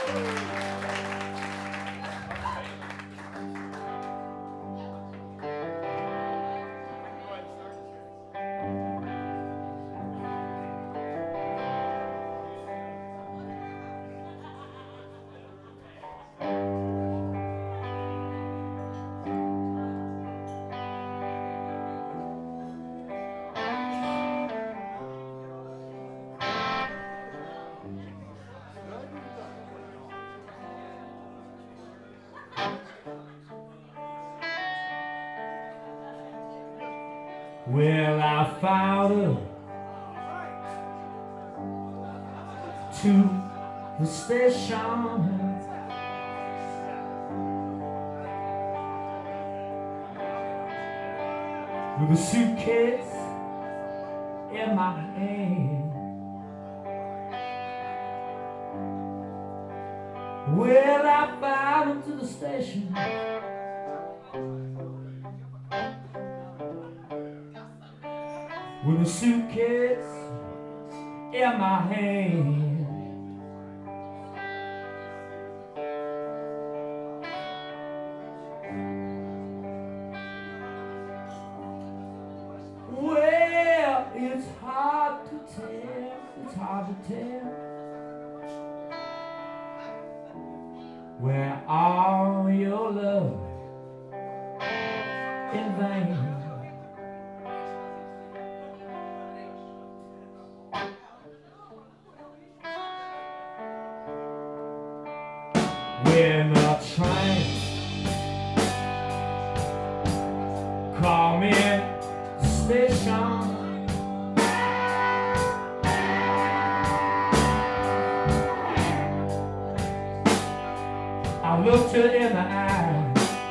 Well, I found her to the station. With a suitcase in my hand. Well, I found her to the station. With a suitcase in my hand. Well, it's hard to tell, it's hard to tell where all your love in vain. When the train call me at the station, I looked her in the eye.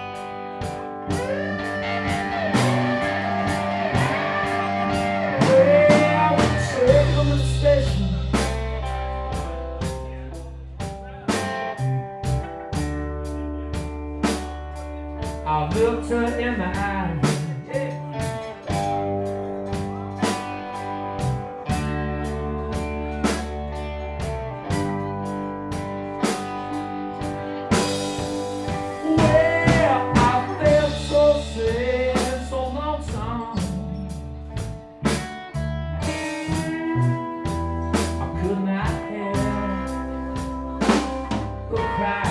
Well, I went straight from the station. I looked her in the eye. Yeah. Well, I felt so sad, so lonesome. I could not help but cry.